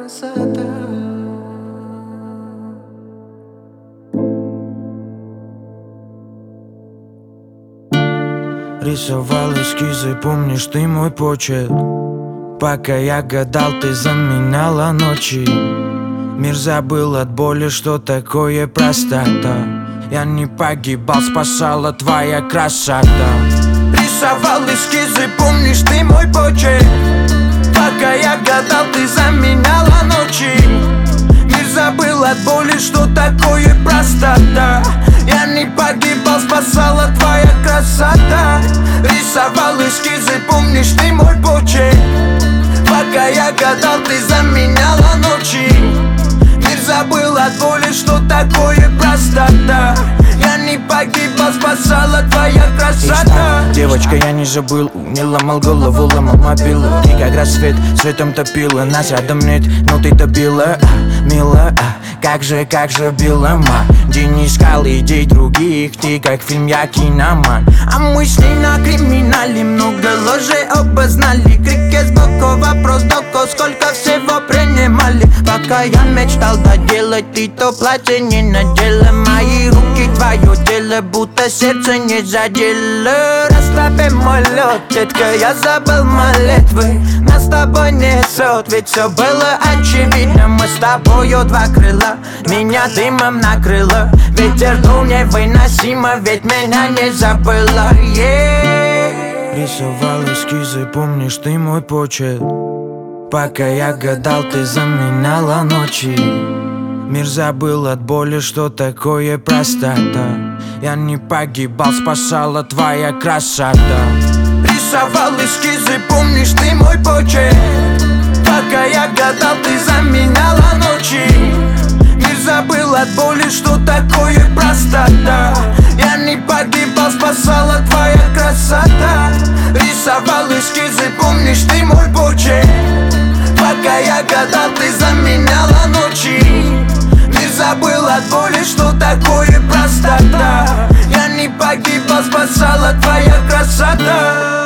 красота. Рисовал эскизы, помнишь ты мой почерк? Пока я гадал, ты заменяла ночи. Мир забыл от боли, что такое простота. Я не погибал, спасала твоя красота. Рисовал эскизы, помнишь ты мой почерк? Пока я гадал, ты заменяла ночи. Мир забыл от боли, что такое простота. Я не погибал, спасала твоя красота. Рисовал эскизы, помнишь ты мой почерк? Пока я гадал, ты заменяла ночи. Мир забыл от боли, что такое простота. Я не погибал, спасала твоя красота. Девочка, я не забыл, не ломал голову, ломал мобилу. И как рассвет светом топила, нас рядом нет, но ты добила, мила. Как же била день искал идей других, ты как фильм, я киноман. А мысли на криминале, много лжи обознали. Крики сбоку, вопрос доко, сколько всего принимали. Пока я мечтал доделать, ты то платье не надела. Мои руки твое тело, будто сердце не задело. Расслабим мой лед, детка, я забыл молитвы. Нас с тобой несет, ведь все было очевидно. Мы с тобою два крыла, меня дымом накрыло. Ветер дул невыносимо, ведь меня не забыла. Рисовал эскизы, помнишь ты мой почерк? Пока я гадал, ты заменяла ночи. Мир забыл от боли, что такое простота. Я не погибал, спасала твоя красота. Рисовал эскизы, помнишь ты мой почерк? Пока я гадал, ты заменяла ночи. Мир забыл от боли, что такое простота. Я не погибал, спасала твоя красота. Рисовал эскизы, помнишь ты мой почерк? Пока я гадал, ты заменяла ночи. Мир забыл от боли, что такое простота. Я не погибал, спасала твоя красота.